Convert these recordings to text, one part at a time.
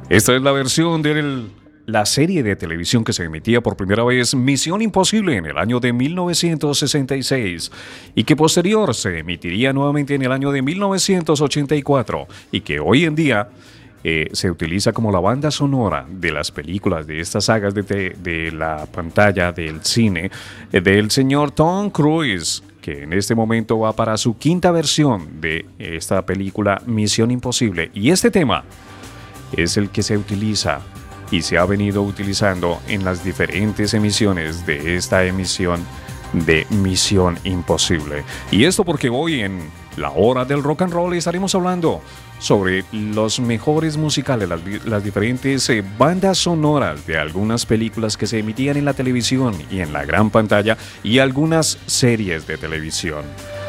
Esta es la versión de la serie de televisión que se emitía por primera vez, Misión Imposible, en el año de 1966 y que posterior se emitiría nuevamente en el año de 1984 y que hoy en día se utiliza como la banda sonora de las películas de estas sagas de la pantalla del cine del señor Tom Cruise, que en este momento va para su quinta versión de esta película Misión Imposible. Y este tema es el que se utiliza y se ha venido utilizando en las diferentes emisiones de esta emisión de Misión Imposible. Y esto porque hoy en la hora del rock and roll estaremos hablando sobre los mejores musicales, las diferentes bandas sonoras de algunas películas que se emitían en la televisión y en la gran pantalla y algunas series de televisión.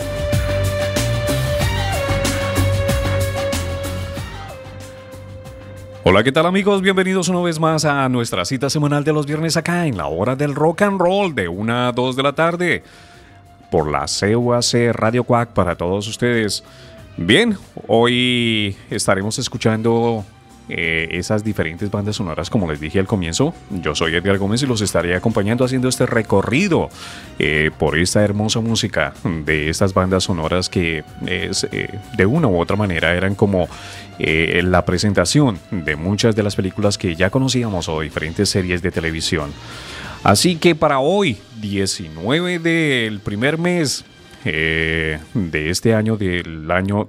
Hola, ¿qué tal amigos? Bienvenidos una vez más a nuestra cita semanal de los viernes acá en la hora del rock and roll de 1 a 2 de la tarde por la CUAC Radio Cuac para todos ustedes. Bien, hoy estaremos escuchando esas diferentes bandas sonoras, como les dije al comienzo. Yo soy Edgar Gómez y los estaré acompañando haciendo este recorrido por esta hermosa música de estas bandas sonoras que de una u otra manera eran como la presentación de muchas de las películas que ya conocíamos o diferentes series de televisión. Así que para hoy, 19 del primer mes de este año, del año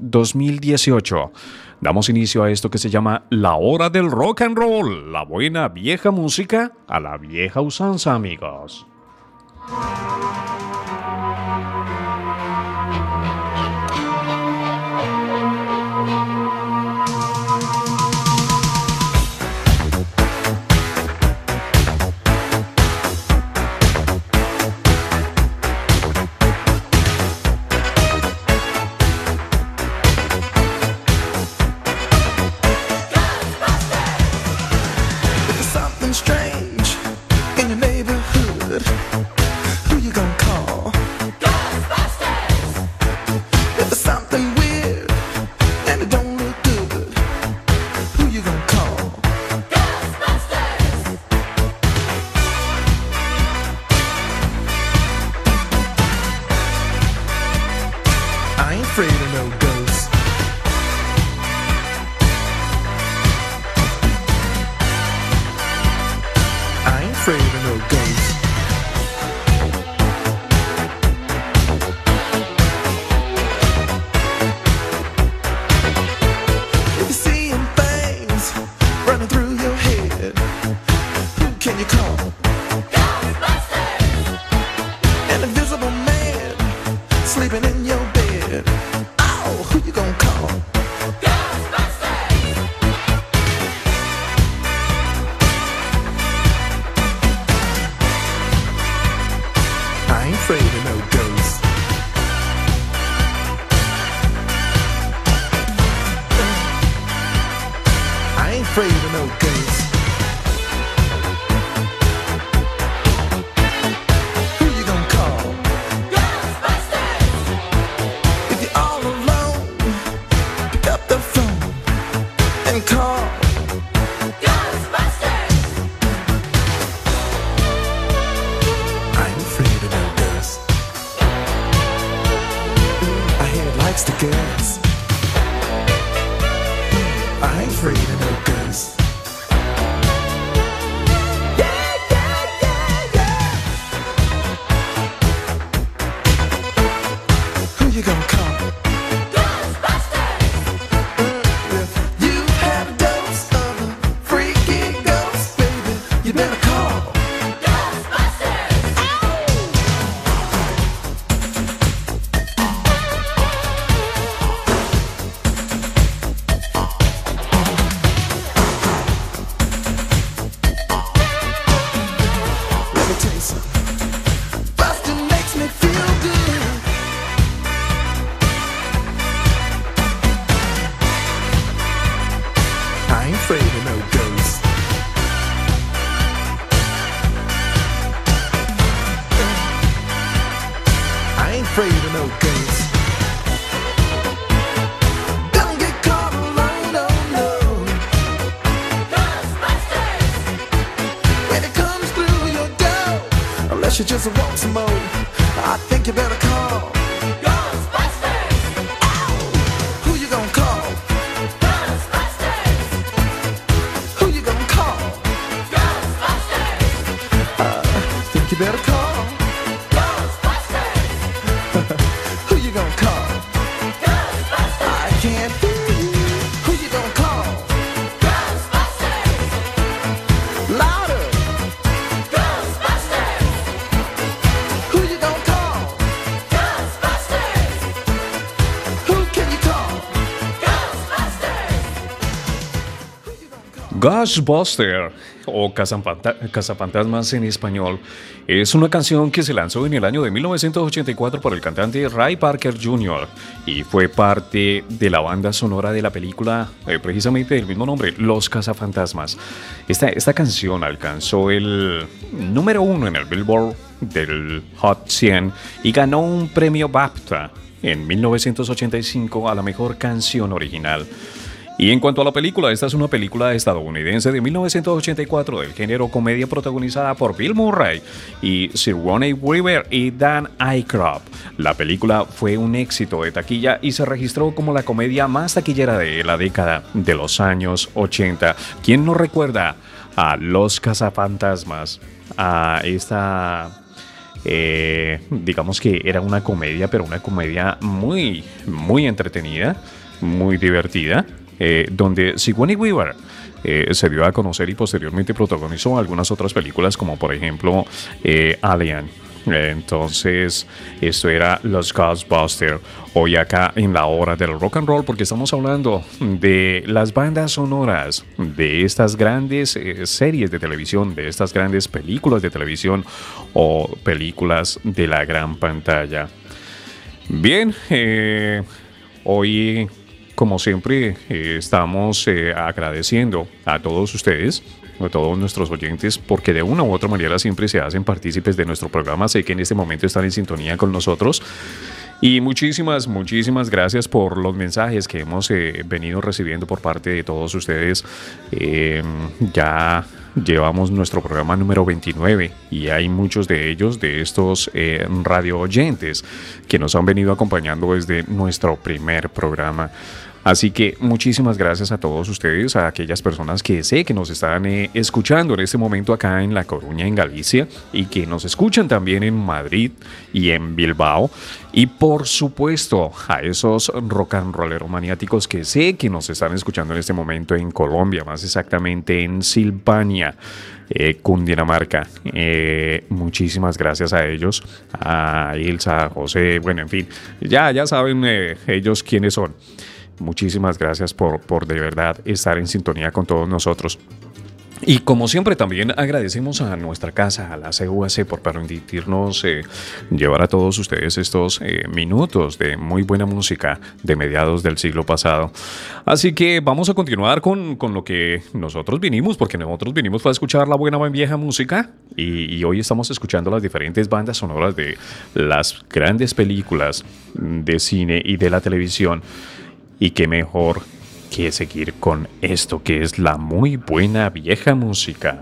2018, damos inicio a esto que se llama La Hora del Rock and Roll, la buena vieja música a la vieja usanza, amigos. Don't get caught alone, no, no. She just wants some more. I think you better call Ghostbusters. Ow! Who you gonna call? Ghostbusters. Who you gonna call? Ghostbusters. I think you better call Ghostbusters. Who you gonna call? Ghostbusters. I can't hear you. Who you gonna call? Ghostbusters. Louder. Ghostbuster o Cazafantasmas en español es una canción que se lanzó en el año de 1984 por el cantante Ray Parker Jr. y fue parte de la banda sonora de la película precisamente del mismo nombre, Los Cazafantasmas. Esta canción alcanzó el número 1 en el Billboard del Hot 100 y ganó un premio BAFTA en 1985 a la mejor canción original. Y en cuanto a la película, esta es una película estadounidense de 1984 del género comedia protagonizada por Bill Murray y Sigourney Weaver y Dan Aykroyd. La película fue un éxito de taquilla y se registró como la comedia más taquillera de la década de los años 80. ¿Quién no recuerda a Los Cazafantasmas? A esta... digamos que era una comedia, pero una comedia muy, muy entretenida, muy divertida. Donde Sigourney Weaver se dio a conocer y posteriormente protagonizó algunas otras películas como por ejemplo Alien. Entonces esto era Los Ghostbusters. Hoy acá en la hora del rock and roll, porque estamos hablando de las bandas sonoras de estas grandes series de televisión, de estas grandes películas de televisión o películas de la gran pantalla. Bien, hoy como siempre, estamos agradeciendo a todos ustedes, a todos nuestros oyentes, porque de una u otra manera siempre se hacen partícipes de nuestro programa. Sé que en este momento están en sintonía con nosotros. Y muchísimas gracias por los mensajes que hemos venido recibiendo por parte de todos ustedes. Ya llevamos nuestro programa número 29 y hay muchos de ellos, de estos radio oyentes, que nos han venido acompañando desde nuestro primer programa. Así que muchísimas gracias a todos ustedes, a aquellas personas que sé que nos están escuchando en este momento acá en La Coruña, en Galicia, y que nos escuchan también en Madrid y en Bilbao. Y por supuesto a esos rock and rolleros maniáticos que sé que nos están escuchando en este momento en Colombia, más exactamente en Silvania, Cundinamarca. Muchísimas gracias a ellos, a Ilsa, a José, bueno, en fin, ya saben ellos quiénes son. Muchísimas gracias por de verdad estar en sintonía con todos nosotros. Y como siempre también agradecemos a nuestra casa, a la CUAC, por permitirnos llevar a todos ustedes estos minutos de muy buena música de mediados del siglo pasado. Así que vamos a continuar con lo que nosotros vinimos, porque nosotros vinimos para escuchar la buena vieja música y hoy estamos escuchando las diferentes bandas sonoras de las grandes películas de cine y de la televisión. Y qué mejor que seguir con esto que es la muy buena vieja música.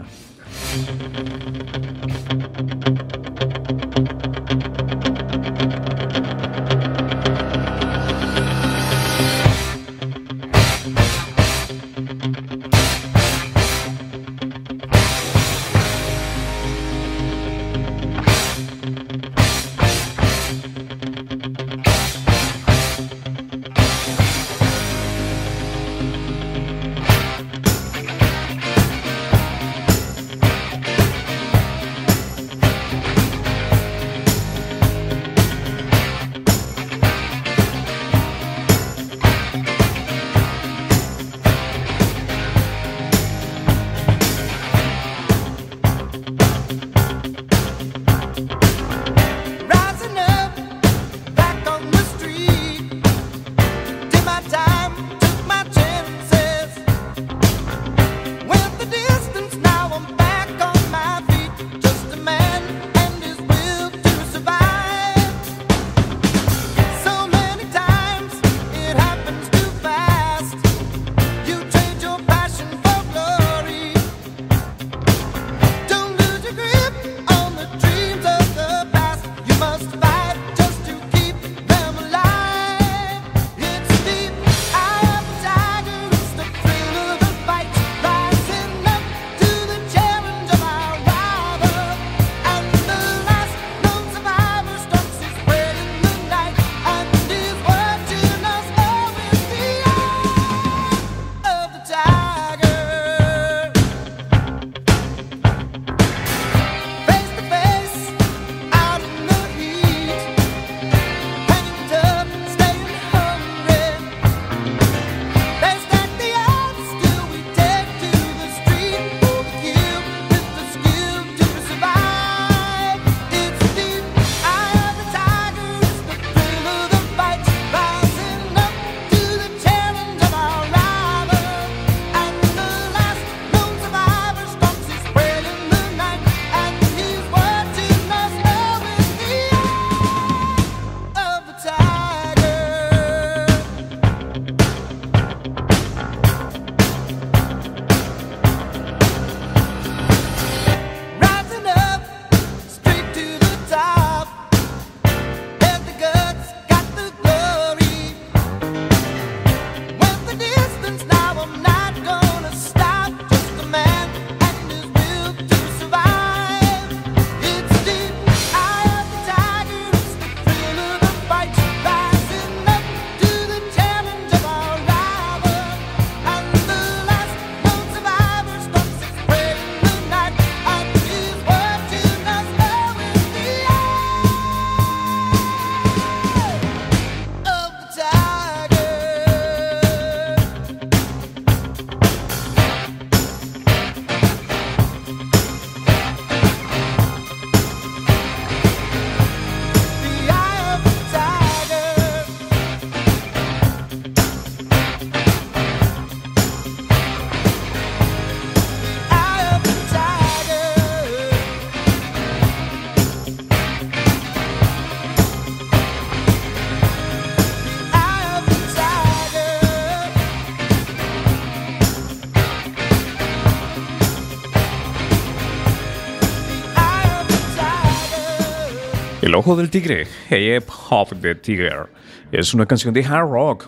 El Ojo del Tigre, Ape of the Tiger, es una canción de hard rock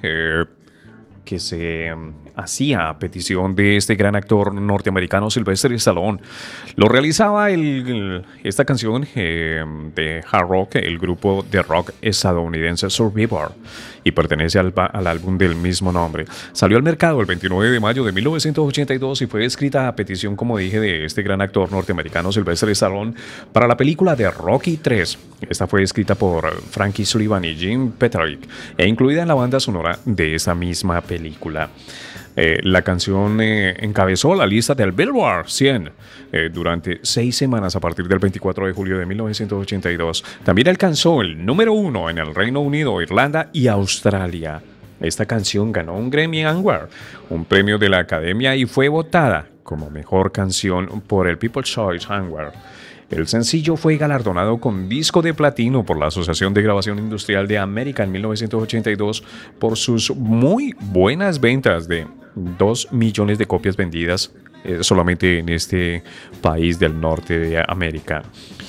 que se hacía a petición de este gran actor norteamericano Sylvester Stallone. Lo realizaba esta canción de hard rock, el grupo de rock estadounidense Survivor, y pertenece al álbum del mismo nombre. Salió al mercado el 29 de mayo de 1982 y fue escrita a petición, como dije, de este gran actor norteamericano Sylvester Stallone para la película de Rocky 3. Esta fue escrita por Frankie Sullivan y Jim Peterick e incluida en la banda sonora de esa misma película. La canción encabezó la lista del Billboard 100 durante 6 semanas a partir del 24 de julio de 1982. También alcanzó el número 1 en el Reino Unido, Irlanda y Australia. Esta canción ganó un Grammy Award, un premio de la Academia, y fue votada como mejor canción por el People's Choice Award. El sencillo fue galardonado con disco de platino por la Asociación de Grabación Industrial de América en 1982 por sus muy buenas ventas de 2 millones de copias vendidas solamente en este país del norte de América.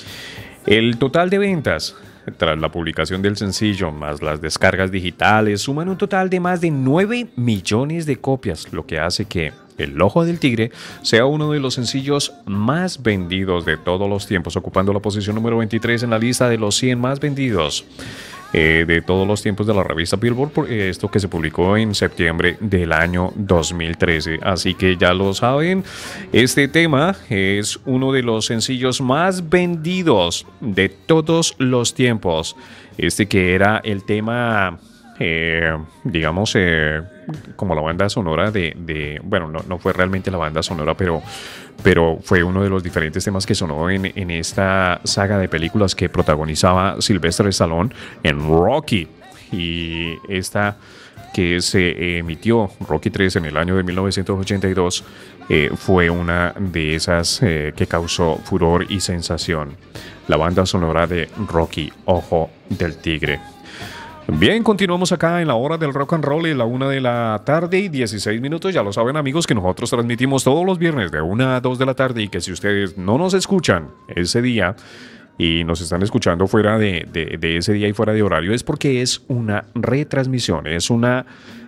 El total de ventas tras la publicación del sencillo más las descargas digitales suman un total de más de 9 millones de copias, lo que hace que El Ojo del Tigre sea uno de los sencillos más vendidos de todos los tiempos, ocupando la posición número 23 en la lista de los 100 más vendidos de todos los tiempos de la revista Billboard, esto que se publicó en septiembre del año 2013. Así que ya lo saben, este tema es uno de los sencillos más vendidos de todos los tiempos. Este que era el tema, digamos, como la banda sonora bueno, no fue realmente la banda sonora, pero fue uno de los diferentes temas que sonó en esta saga de películas que protagonizaba Sylvester Stallone en Rocky. Y esta que se emitió, Rocky 3, en el año de 1982, fue una de esas que causó furor y sensación. La banda sonora de Rocky, Ojo del Tigre. Bien, continuamos acá en la hora del rock and roll, en la 1 de la tarde y 16 minutos. Ya lo saben, amigos, que nosotros transmitimos todos los viernes de 1 a 2 de la tarde, y que si ustedes no nos escuchan ese día y nos están escuchando fuera de ese día y fuera de horario, es porque es una retransmisión, es una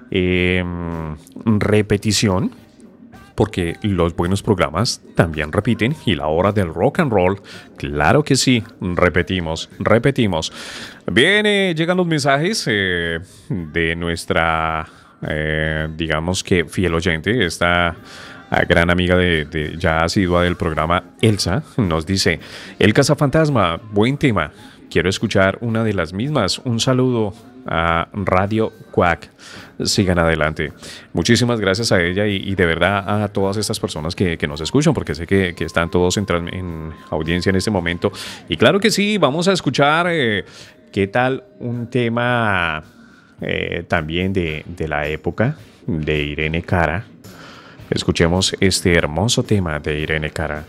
repetición, porque los buenos programas también repiten, y la hora del rock and roll, claro que sí, repetimos. Bien, llegan los mensajes de nuestra, digamos que fiel oyente, esta gran amiga ya asidua del programa, Elsa, nos dice: El Cazafantasma, buen tema, quiero escuchar una de las mismas, un saludo a Radio Quack. Sigan adelante. Muchísimas gracias a ella y de verdad a todas estas personas que nos escuchan, porque sé que están todos en audiencia en este momento. Y claro que sí, vamos a escuchar qué tal un tema también de la época de Irene Cara. Escuchemos este hermoso tema de Irene Cara.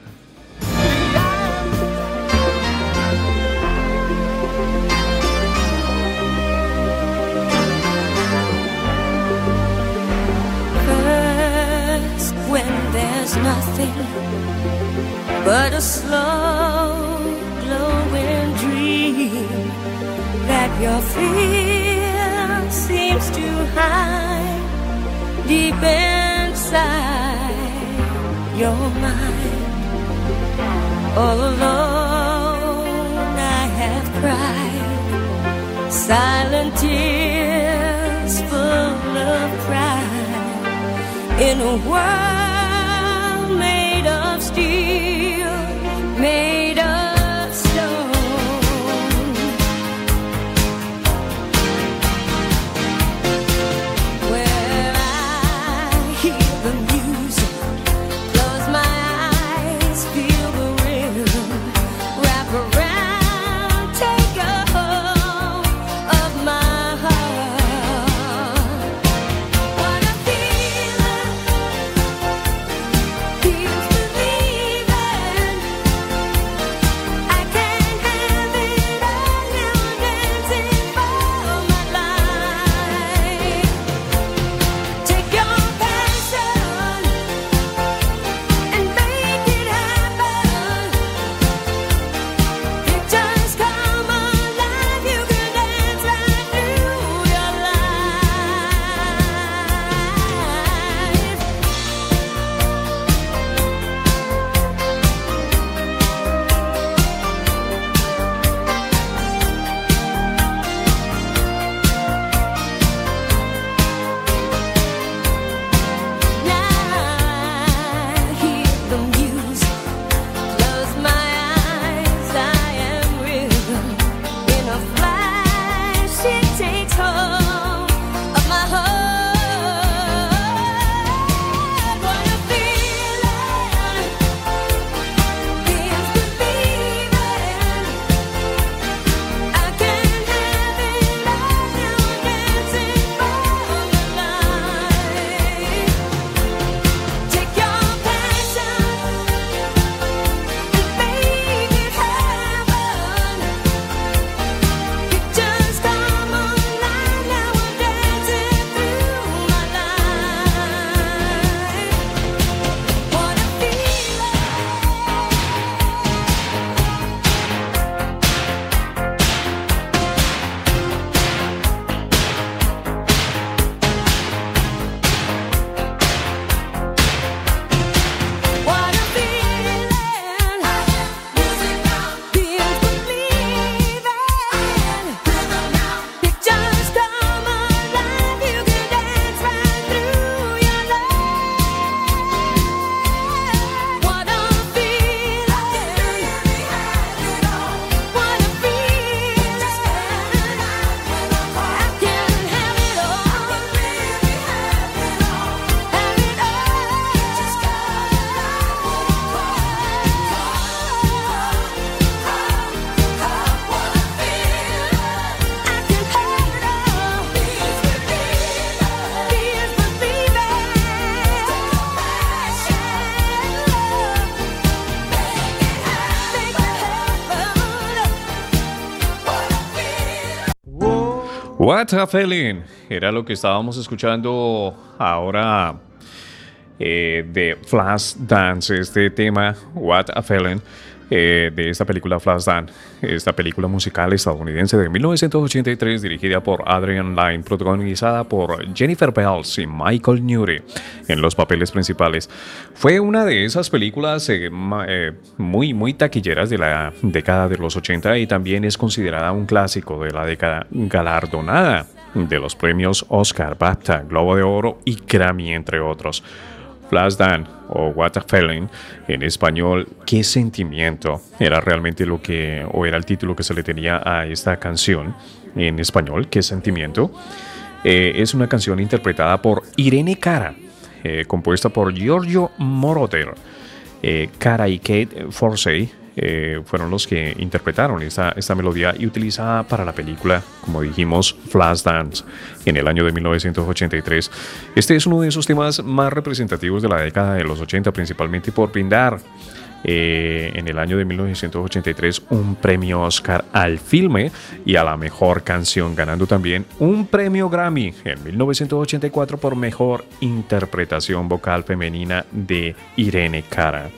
Nothing but a slow glowing dream that your fear seems to hide deep inside your mind. All alone I have cried silent tears full of pride in a world made of steel, made of stone. Where I hear the music, close my eyes, feel the rhythm, wrap around, take a hold of my heart. What a feeling, feels believing. What a Feeling era lo que estábamos escuchando ahora de Flashdance, este tema What a Feeling de esta película Flashdance, esta película musical estadounidense de 1983 dirigida por Adrian Lyne, protagonizada por Jennifer Beals y Michael Nouri en los papeles principales. Fue una de esas películas muy taquilleras de la década de los 80 y también es considerada un clásico de la década, galardonada de los premios Oscar, BAFTA, Globo de Oro y Grammy, entre otros. Flashdance o What a Feeling, en español, ¿qué sentimiento? Era realmente era el título que se le tenía a esta canción en español, ¿qué sentimiento? Es una canción interpretada por Irene Cara, compuesta por Giorgio Moroder. Cara y Kate Forsey fueron los que interpretaron esta melodía y utilizada para la película, como dijimos, Flashdance, en el año de 1983. Este es uno de esos temas más representativos de la década de los 80, principalmente por brindar en el año de 1983 un premio Oscar al filme y a la mejor canción, ganando también un premio Grammy en 1984 por mejor interpretación vocal femenina de Irene Cara.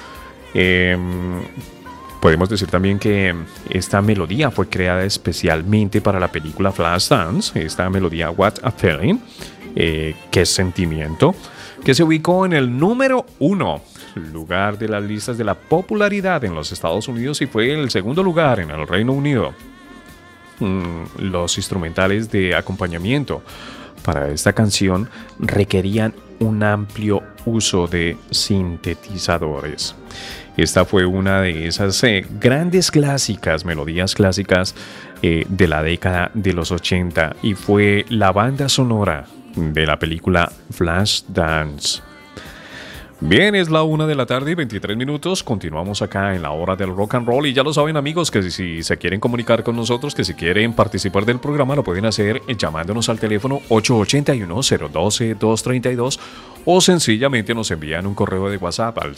Podemos decir también que esta melodía fue creada especialmente para la película Flashdance, esta melodía What a Feeling, qué sentimiento, que se ubicó en el número 1 lugar de las listas de la popularidad en los Estados Unidos y fue el segundo lugar en el Reino Unido. Los instrumentales de acompañamiento para esta canción requerían un amplio uso de sintetizadores. Esta fue una de esas grandes clásicas, melodías clásicas de la década de los 80 y fue la banda sonora de la película Flashdance. Bien, es la 1 de la tarde y 23 minutos. Continuamos acá en la hora del rock and roll. Y ya lo saben, amigos, que si se quieren comunicar con nosotros, que si quieren participar del programa, lo pueden hacer llamándonos al teléfono 881-012-232 o sencillamente nos envían un correo de WhatsApp al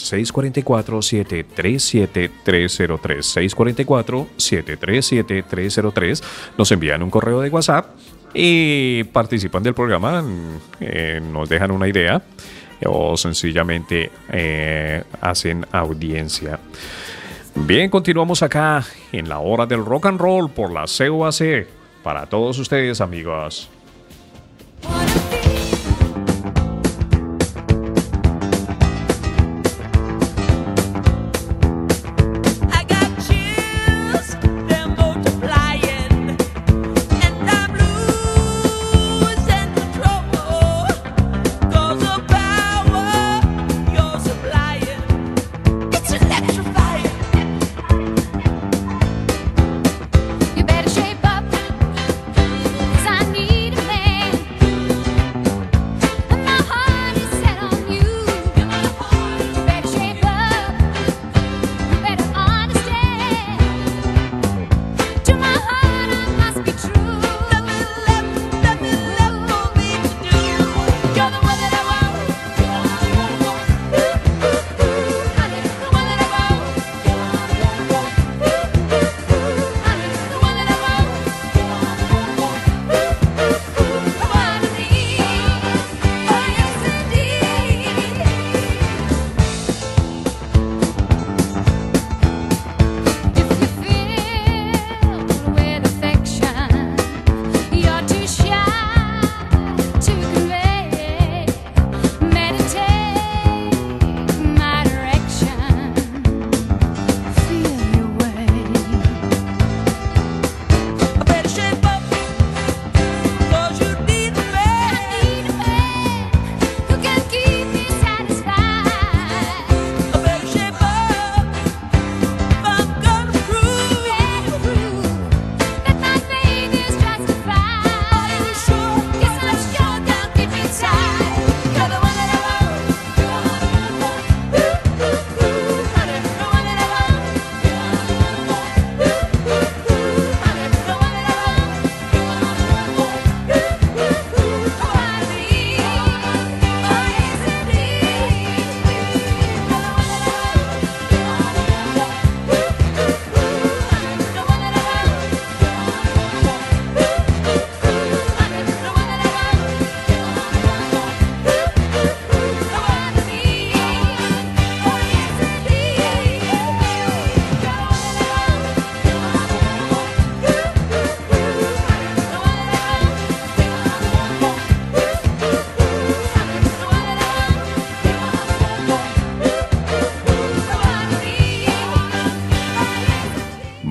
644-737-303. 644-737-303. Nos envían un correo de WhatsApp y participan del programa, nos dejan una idea o sencillamente hacen audiencia. Bien, continuamos acá en la hora del rock and roll por la COAC para todos ustedes, amigos. You better shape up, 'cause I need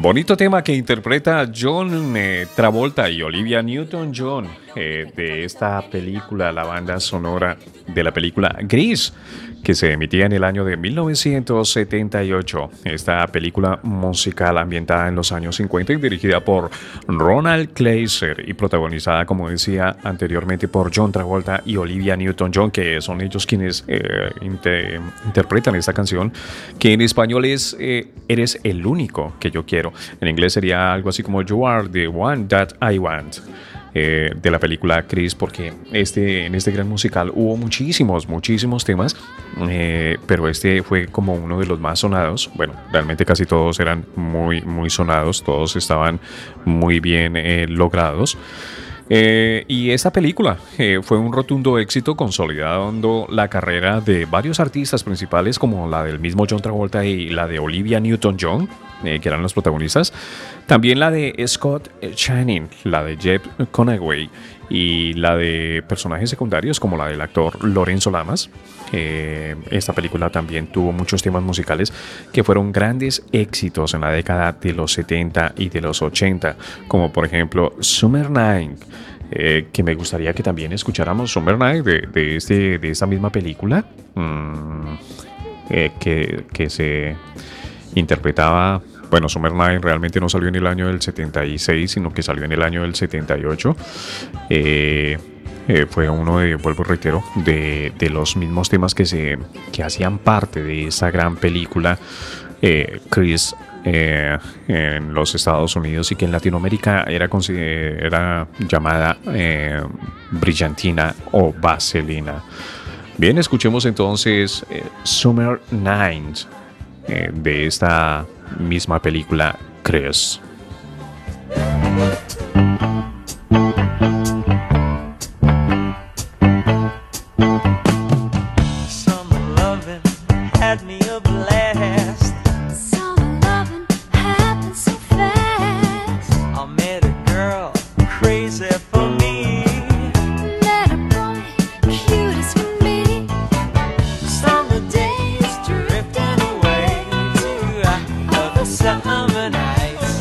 Bonito tema que interpreta John Travolta y Olivia Newton-John de esta película, la banda sonora de la película Grease, que se emitía en el año de 1978. Esta película musical ambientada en los años 50 y dirigida por Ronald Kleiser y protagonizada, como decía anteriormente, por John Travolta y Olivia Newton-John, que son ellos quienes interpretan esta canción, que en español es Eres el único que yo quiero. En inglés sería algo así como You are the one that I want. De la película Chris, porque en este gran musical hubo muchísimos temas, pero este fue como uno de los más sonados. Bueno, realmente casi todos eran muy sonados, todos estaban muy bien logrados. Y esta película fue un rotundo éxito, consolidando la carrera de varios artistas principales, como la del mismo John Travolta y la de Olivia Newton-John, que eran los protagonistas. También la de Scott Channing, la de Jeff Conaway y la de personajes secundarios como la del actor Lorenzo Lamas. Esta película también tuvo muchos temas musicales que fueron grandes éxitos en la década de los 70 y de los 80, como por ejemplo Summer Night, que me gustaría que también escucháramos Summer Night de esta misma película, que se interpretaba. Bueno, Summer Night realmente no salió en el año del 76, sino que salió en el año del 78. Fue uno de, vuelvo y reitero, de los mismos temas que hacían parte de esa gran película Chris en los Estados Unidos, y que en Latinoamérica era llamada Brillantina o Vaselina. Bien, escuchemos entonces Summer Night de esta misma película Chris. Summer nights.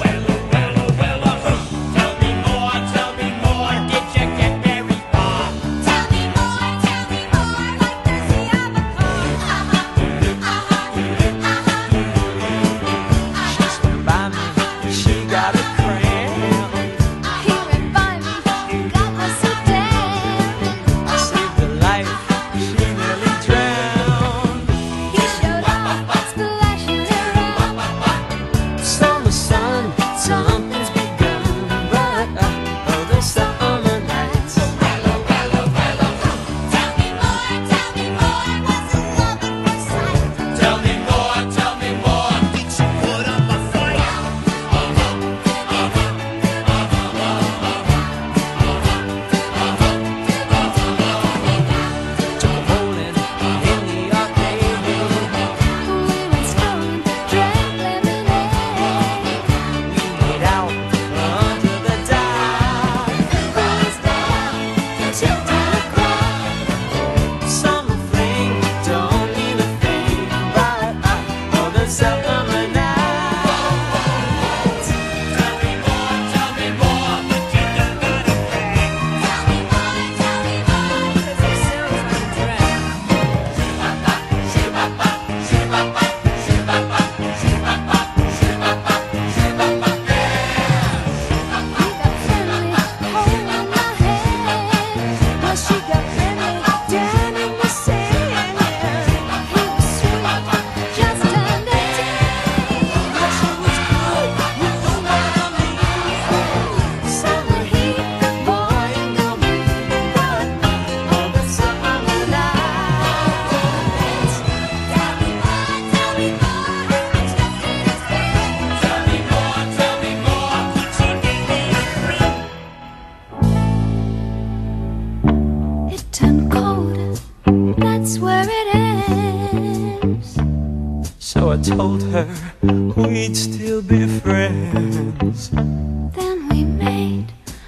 told her we'd still be friends. Then we made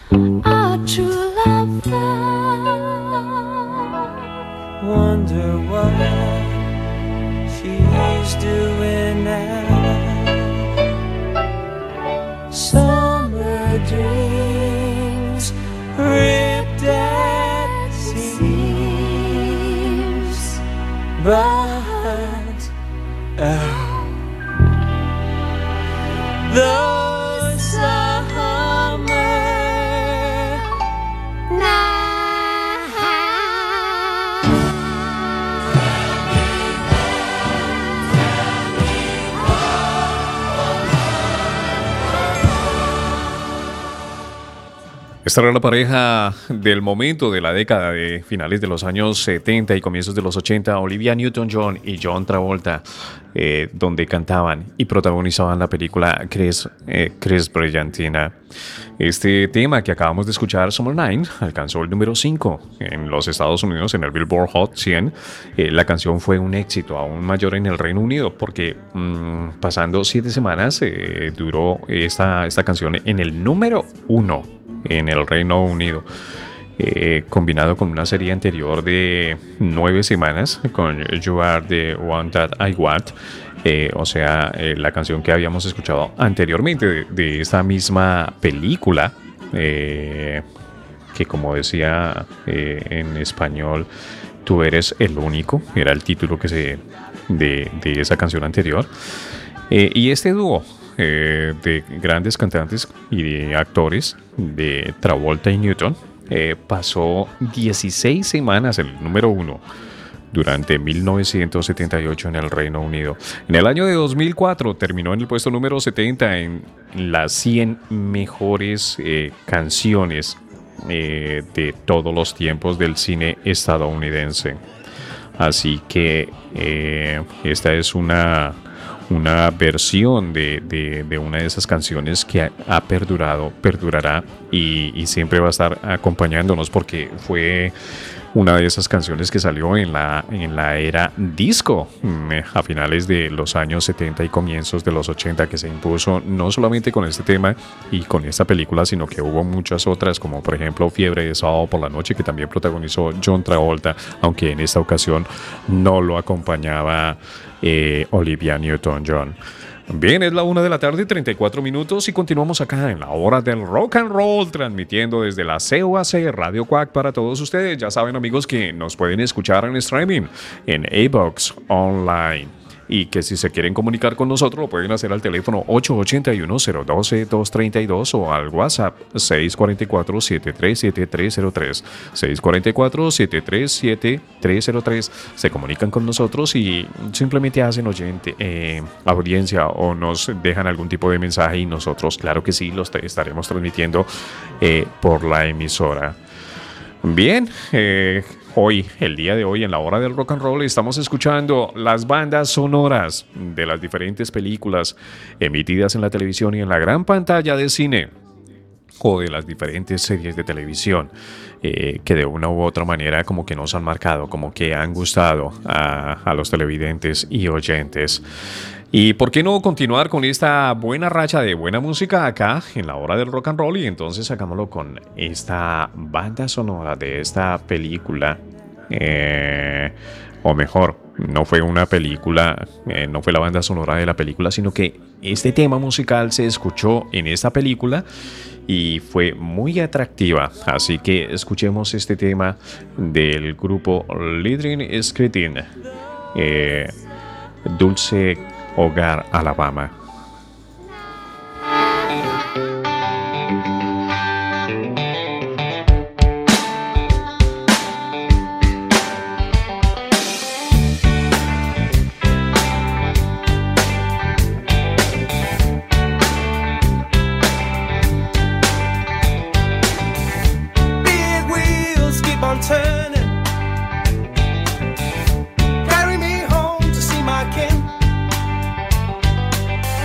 our true love vow. Wonder what she's doing now. But the summer Esta era la pareja del momento de la década de finales de los años 70 y comienzos de los 80, Olivia Newton-John y John Travolta, donde cantaban y protagonizaban la película Chris Brillantina. Este tema que acabamos de escuchar, Summer Night, alcanzó el número 5 en los Estados Unidos en el Billboard Hot 100. La canción fue un éxito aún mayor en el Reino Unido porque pasando 7 semanas duró esta canción en el número 1 en el Reino Unido, combinado con una serie anterior de 9 semanas con You Are the One That I Want, la canción que habíamos escuchado anteriormente de esta misma película, que como decía en español, Tú eres el único, era el título de esa canción anterior. Y este dúo de grandes cantantes y de actores de Travolta y Newton pasó 16 semanas en el número 1 durante 1978 en el Reino Unido. En el año de 2004 terminó en el puesto número 70 en las 100 mejores canciones de todos los tiempos del cine estadounidense. Así que esta es una versión de una de esas canciones que ha perdurará y siempre va a estar acompañándonos porque fue una de esas canciones que salió en la era disco a finales de los años 70 y comienzos de los 80, que se impuso no solamente con este tema y con esta película, sino que hubo muchas otras, como por ejemplo Fiebre de Sábado por la Noche, que también protagonizó John Travolta, aunque en esta ocasión no lo acompañaba Olivia Newton-John. Bien, es la 1:34 p.m. y continuamos acá en la hora del rock and roll, transmitiendo desde la COAC Radio Quack para todos ustedes. Ya saben, amigos, que nos pueden escuchar en streaming en iVoox Online. Y que si se quieren comunicar con nosotros lo pueden hacer al teléfono 881-012-232 o al WhatsApp 644-737-303. 644-737-303. Se comunican con nosotros y simplemente hacen audiencia o nos dejan algún tipo de mensaje y nosotros, claro que sí, los estaremos transmitiendo por la emisora. Bien, el día de hoy, en la hora del rock and roll, estamos escuchando las bandas sonoras de las diferentes películas emitidas en la televisión y en la gran pantalla de cine, o de las diferentes series de televisión que de una u otra manera como que nos han marcado, como que han gustado a los televidentes y oyentes. Y por qué no continuar con esta buena racha de buena música acá en la hora del rock and roll, y entonces hagámoslo con esta banda sonora de esta película, o mejor, no fue una película, no fue la banda sonora de la película, sino que este tema musical se escuchó en esta película y fue muy atractiva. Así que escuchemos este tema del grupo Leading Scretin, Dulce Hogar, Alabama. Big wheels keep on turning, carry me home to see my kin.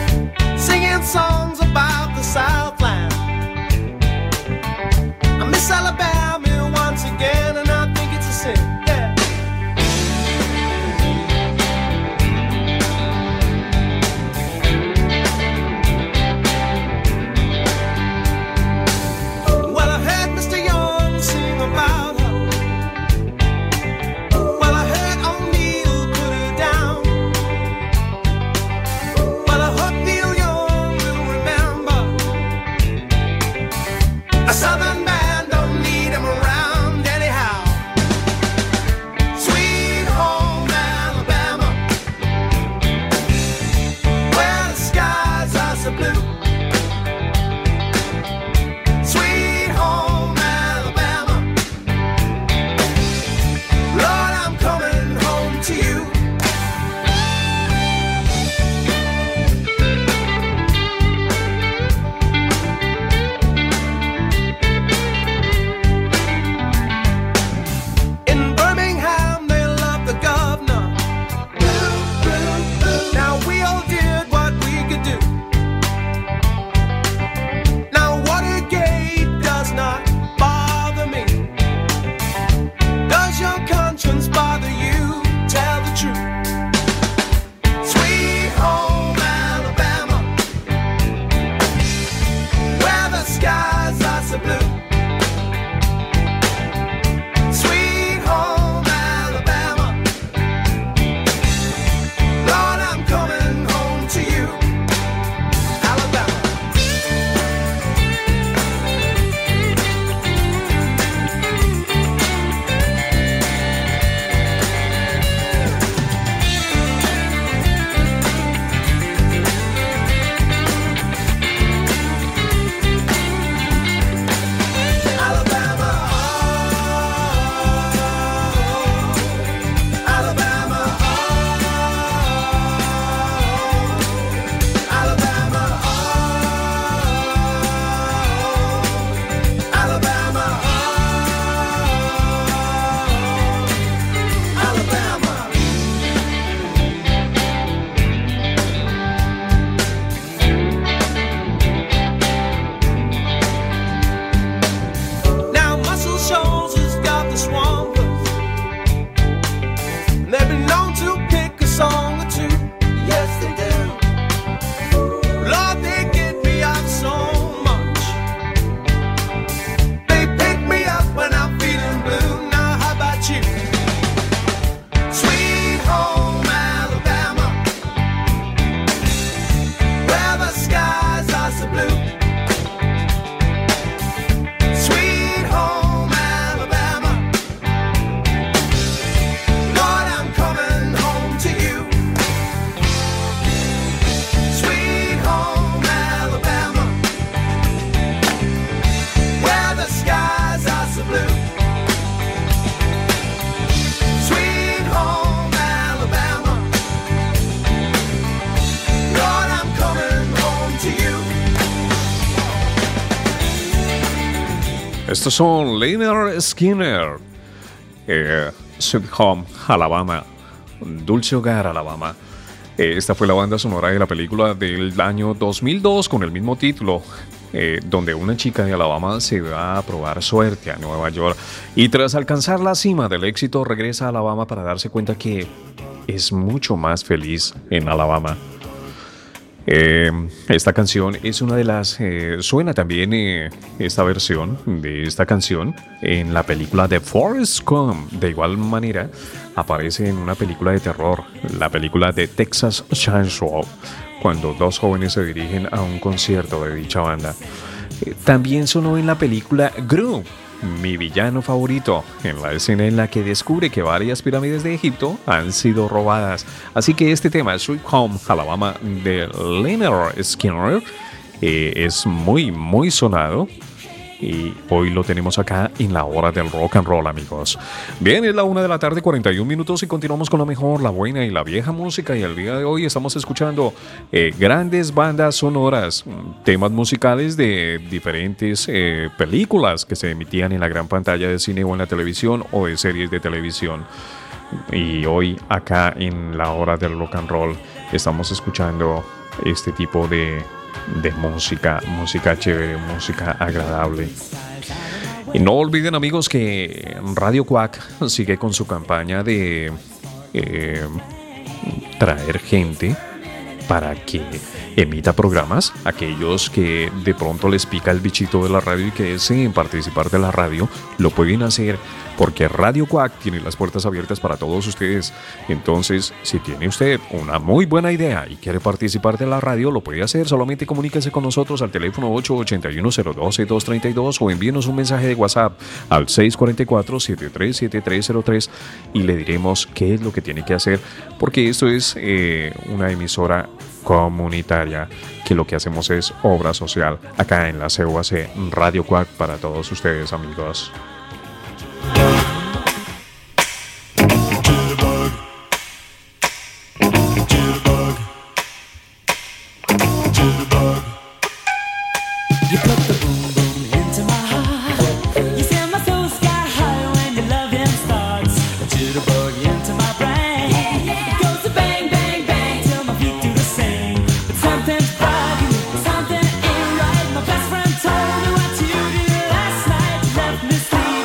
Estos son Lynyrd Skynyrd, Sweet Home Alabama, Dulce Hogar Alabama. Esta fue la banda sonora de la película del año 2002 con el mismo título, donde una chica de Alabama se va a probar suerte a Nueva York y tras alcanzar la cima del éxito regresa a Alabama para darse cuenta que es mucho más feliz en Alabama. Esta canción es una de las... suena también esta versión de esta canción en la película The Forrest Gump. De igual manera aparece en una película de terror, la película de Texas Chainsaw, cuando dos jóvenes se dirigen a un concierto de dicha banda. También sonó en la película Gru, mi villano favorito, en la escena en la que descubre que varias pirámides de Egipto han sido robadas. Así que este tema, Sweet Home Alabama, de Lynyrd Skynyrd, es muy sonado. Y hoy lo tenemos acá en la hora del rock and roll, amigos. Bien, es la 1:41 p.m. y continuamos con lo mejor, la buena y la vieja música. Y el día de hoy estamos escuchando grandes bandas sonoras, temas musicales de diferentes películas que se emitían en la gran pantalla de cine o en la televisión o de series de televisión. Y hoy acá en la hora del rock and roll estamos escuchando este tipo de música chévere, música agradable. Y no olviden, amigos, que Radio Quack sigue con su campaña de traer gente para que emita programas. Aquellos que de pronto les pica el bichito de la radio y que deseen participar de la radio, lo pueden hacer porque Radio Quack tiene las puertas abiertas para todos ustedes. Entonces, si tiene usted una muy buena idea y quiere participar de la radio, lo puede hacer. Solamente comuníquese con nosotros al teléfono 881-012-232 o envíenos un mensaje de WhatsApp al 644-737303 y le diremos qué es lo que tiene que hacer, porque esto es una emisora comunitaria que lo que hacemos es obra social acá en la CUAC Radio Quack para todos ustedes, amigos. Something ain't right. My best friend told me what you did last night. You left me sleeping.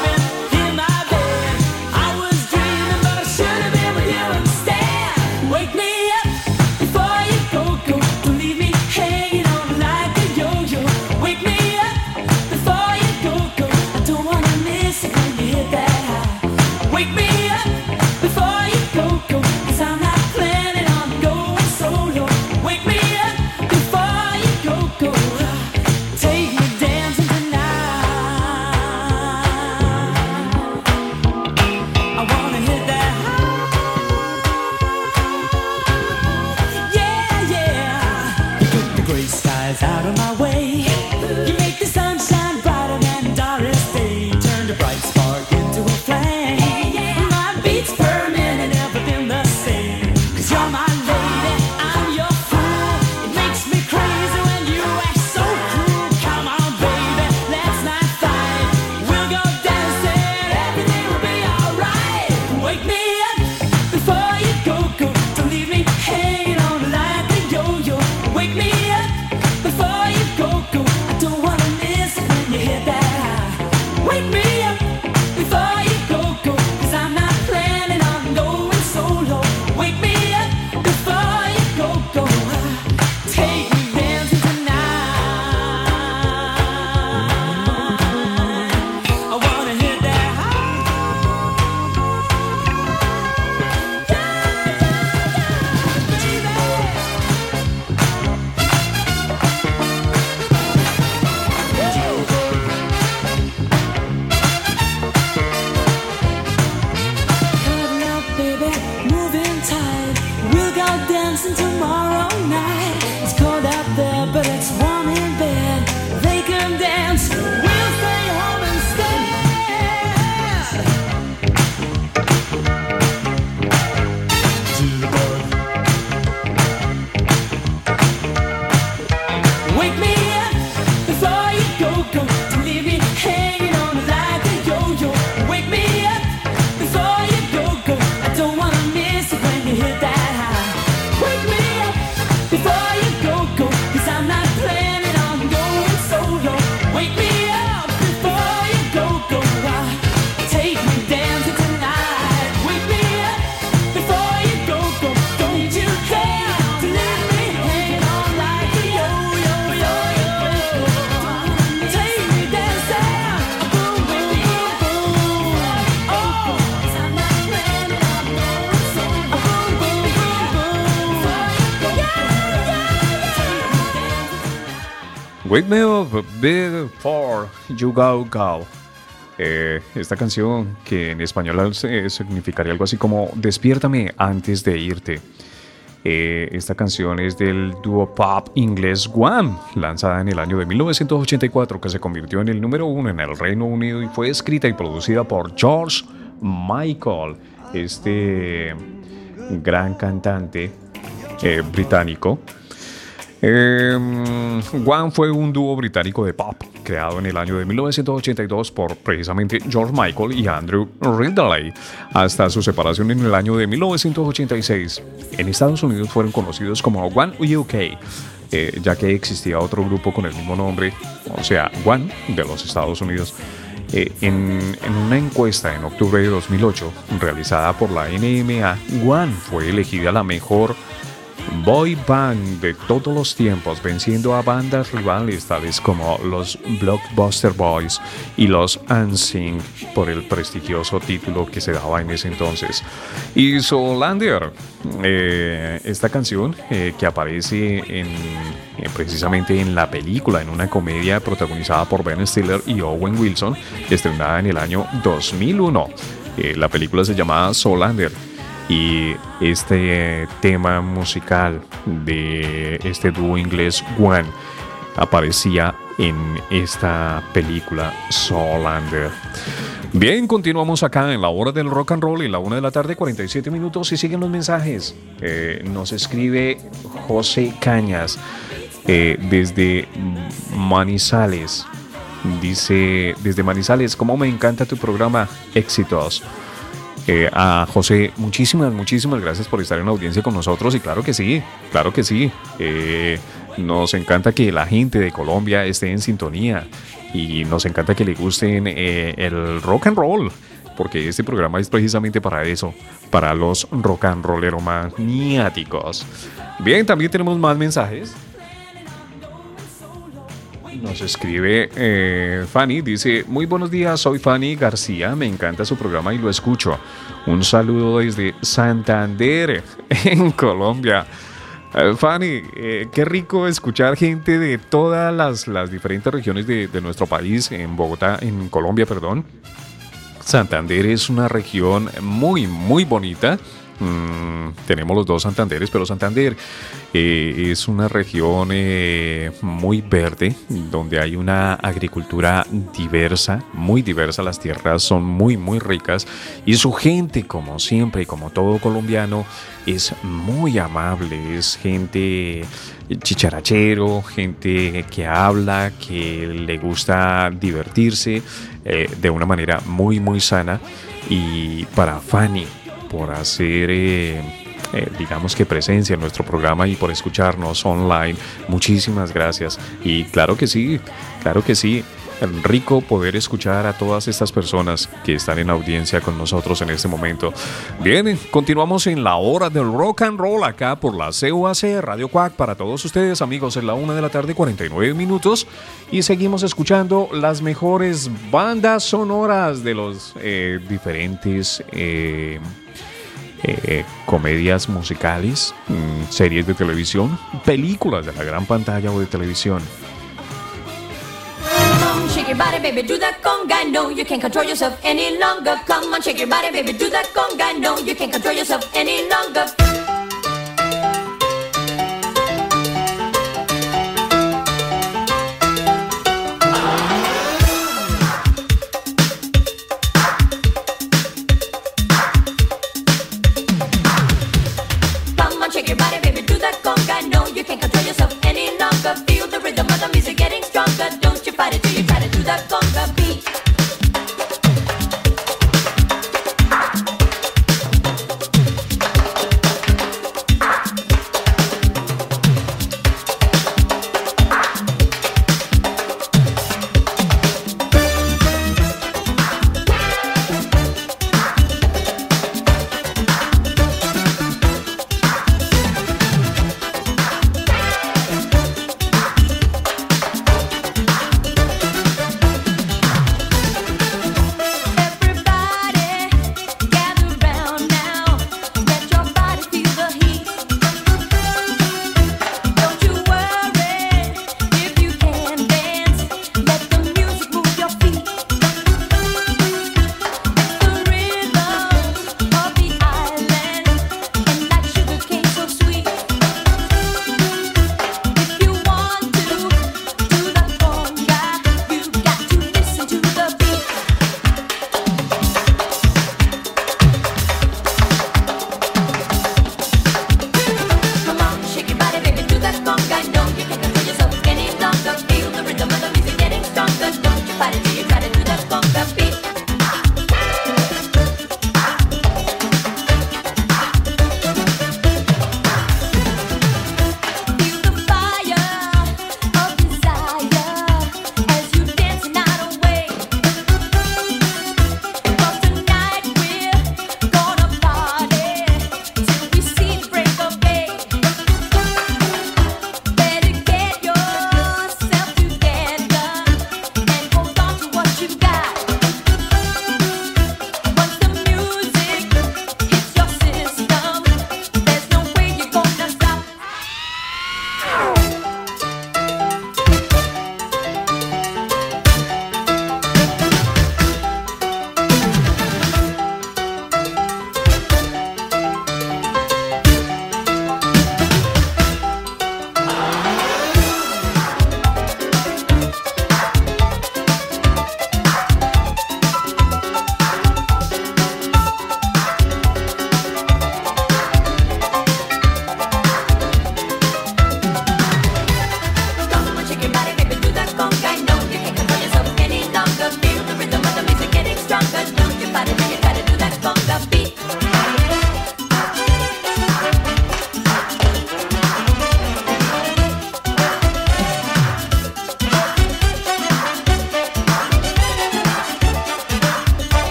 Wake Me Up Before You Go Go. Esta canción que en español significaría algo así como Despiértame antes de irte. Esta canción es del dúo pop inglés Wham, lanzada en el año de 1984, que se convirtió en el número 1 en el Reino Unido y fue escrita y producida por George Michael, este gran cantante británico. Wham fue un dúo británico de pop creado en el año de 1982 por precisamente George Michael y Andrew Ridgeley hasta su separación en el año de 1986. En Estados Unidos fueron conocidos como Wham UK, ya que existía otro grupo con el mismo nombre, o sea, Wham de los Estados Unidos. En una encuesta en octubre de 2008 realizada por la NMA, Wham fue elegida la mejor boy band de todos los tiempos, venciendo a bandas rivales tales como los Blockbuster Boys y los NSYNC por el prestigioso título que se daba en ese entonces. Y Zoolander, esta canción que aparece precisamente en la película, en una comedia protagonizada por Ben Stiller y Owen Wilson, estrenada en el año 2001. La película se llama Zoolander. Y este tema musical de este dúo inglés Wham aparecía en esta película Zoolander. Bien, continuamos acá en la hora del rock and roll, en la 1 de la tarde, 47 minutos, y siguen los mensajes. Nos escribe José Cañas desde Manizales. Dice, desde Manizales, cómo me encanta tu programa, éxitos. A José, muchísimas gracias por estar en audiencia con nosotros, y claro que sí, nos encanta que la gente de Colombia esté en sintonía y nos encanta que le gusten el rock and roll, porque este programa es precisamente para eso, para los rock and rollero maniáticos. Bien, también tenemos más mensajes. Nos escribe Fanny, dice: muy buenos días, soy Fanny García, me encanta su programa y lo escucho. Un saludo desde Santander, en Colombia. Fanny, qué rico escuchar gente de todas las diferentes regiones de nuestro país, en Bogotá, en Colombia, perdón. Santander es una región muy bonita. Tenemos los dos Santanderes, pero Santander es una región muy verde, donde hay una agricultura diversa, muy diversa. Las tierras son muy ricas y su gente, como siempre y como todo colombiano, es muy amable. Es gente chicharachero, gente que habla, que le gusta divertirse de una manera muy sana. Y para Fanny, por hacer, digamos que presencia en nuestro programa y por escucharnos online, muchísimas gracias. Y claro que sí, rico poder escuchar a todas estas personas que están en audiencia con nosotros en este momento. Bien, continuamos en la hora del rock and roll acá por la CUAC Radio Cuac para todos ustedes, amigos, en la 1 de la tarde, 49 minutos, y seguimos escuchando las mejores bandas sonoras de los diferentes comedias musicales, series de televisión, películas de la gran pantalla o de televisión. Shake your body, baby, do that conga. No, you can't control yourself any longer. Come on, shake your body, baby, do that conga. No, you can't control yourself any longer. Come on, shake your body, baby, do that conga. No, you can't control yourself any longer. Feel the rhythm of the music getting stronger. Don't you fight it till you try to do that conga beat.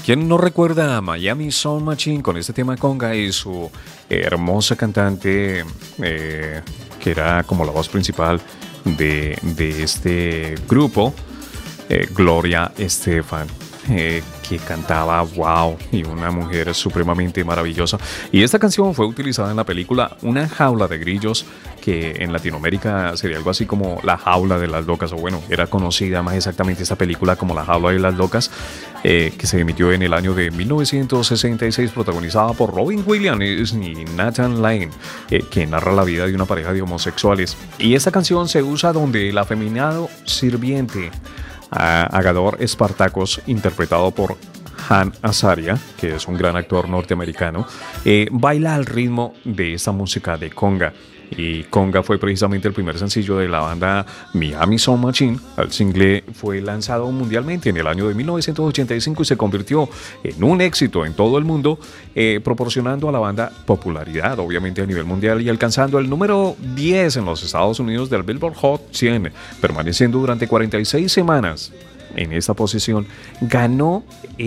¿Quién no recuerda a Miami Sound Machine con este tema conga y su hermosa cantante que era como la voz principal de este grupo, Gloria Estefan? Que cantaba wow, y una mujer supremamente maravillosa. Y esta canción fue utilizada en la película Una jaula de grillos, que en Latinoamérica sería algo así como La jaula de las locas, o bueno, era conocida más exactamente esta película como La jaula de las locas, que se emitió en el año de 1966, protagonizada por Robin Williams y Nathan Lane, que narra la vida de una pareja de homosexuales. Y esta canción se usa donde el afeminado sirviente Agador Espartacos, interpretado por Han Azaria, que es un gran actor norteamericano, baila al ritmo de esta música de conga. Y conga fue precisamente el primer sencillo de la banda Miami Sound Machine. El single fue lanzado mundialmente en el año de 1985 y se convirtió en un éxito en todo el mundo, proporcionando a la banda popularidad obviamente a nivel mundial y alcanzando el número 10 en los Estados Unidos del Billboard Hot 100, permaneciendo durante 46 semanas en esta posición. Ganó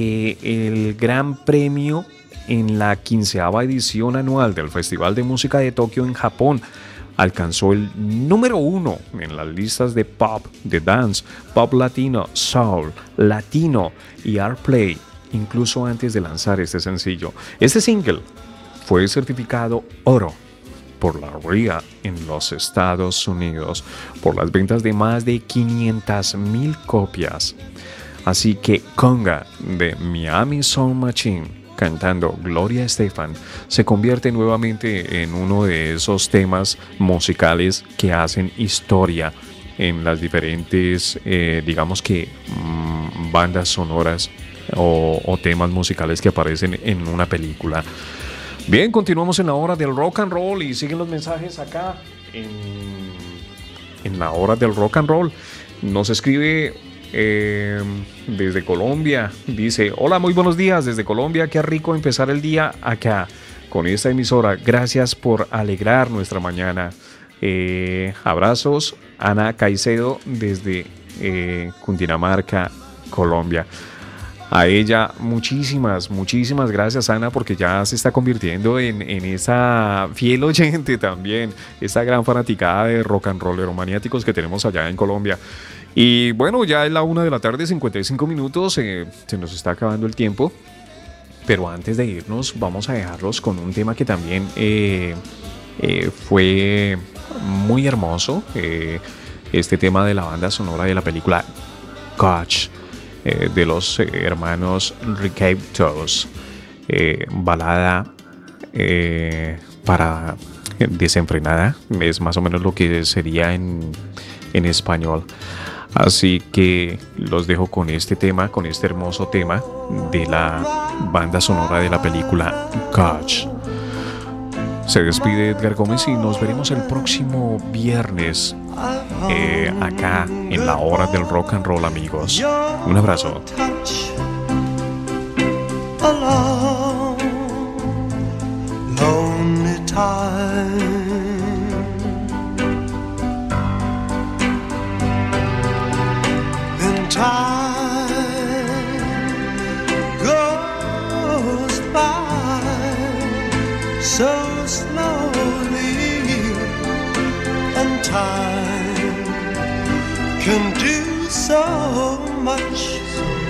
el Gran Premio en la 15ª edición anual del Festival de Música de Tokio en Japón. Alcanzó el número 1 en las listas de pop, de dance, pop latino, soul, latino y airplay, incluso antes de lanzar este sencillo. Este single fue certificado oro por la RIA en los Estados Unidos por las ventas de más de 500,000 copias. Así que conga de Miami Sound Machine cantando Gloria Estefan se convierte nuevamente en uno de esos temas musicales que hacen historia en las diferentes, digamos que, bandas sonoras o temas musicales que aparecen en una película. Bien, continuamos en la hora del rock and roll y siguen los mensajes acá en la hora del rock and roll. Nos escribe desde Colombia, dice: hola, muy buenos días desde Colombia, qué rico empezar el día acá con esta emisora, gracias por alegrar nuestra mañana. Abrazos, Ana Caicedo desde Cundinamarca, Colombia. A ella muchísimas gracias, Ana, porque ya se está convirtiendo en esa fiel oyente también, esta gran fanaticada de rock and rollero maniáticos que tenemos allá en Colombia. Y bueno, ya es la 1 de la tarde, 55 minutos, se nos está acabando el tiempo, pero antes de irnos vamos a dejarlos con un tema que también fue muy hermoso, este tema de la banda sonora de la película Coach, de los hermanos Ricaiptos, balada para desenfrenada, es más o menos lo que sería en español. Así que los dejo con este tema, con este hermoso tema de la banda sonora de la película Coach. Se despide Edgar Gómez y nos veremos el próximo viernes acá en la hora del rock and roll, amigos. Un abrazo. Time goes by so slowly, and time can do so much